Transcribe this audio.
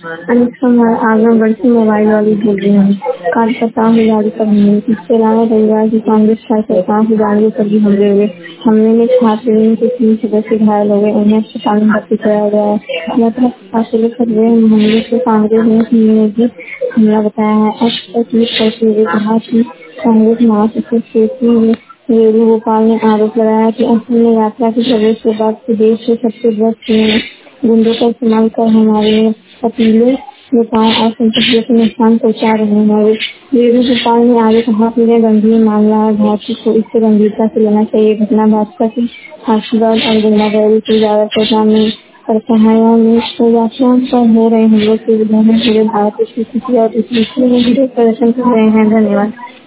अनुष्का आजमगढ़ की मोबाइल वाली बोल रही हूँ। कल 50,000 पर हमले। इसके अलावा रविवार की कांग्रेस का 50,000 पर भी हमले हुए। हमले में छात्र यूनियन के 3 सदस्य घायल हो गए। उन्हें अस्पताल में भर्ती कराया गया है। यात्रा फासिले कर रहे हमले को कांग्रेस ने भी हमला बताया है। एक्स पर ट्वीट करते हुए कहा कि कांग्रेस महासचिव वेणुगोपाल ने आरोप लगाया कि असम में यात्रा की प्रवेश के बाद प्रदेश के सबसे ग्रस्त गुंडों का इस्तेमाल कर हमारे पतीले नेताओं और संपत्तियों को नुकसान पहुंचा रहे हैं। वेणुगोपाल ने आगे कहा कि यह गंभीर मामला है, भाजपा को इससे गंभीरता से लेना चाहिए। घटना भाजपा की फांसीवाद और गुंडागर्दी की ज्यादा चर्चा में करता है। यात्रा पर हो रहे हमलों के विरोध में पूरे भारत की स्थिति और इस विषय में विरोध प्रदर्शन कर रहे हैं। धन्यवाद।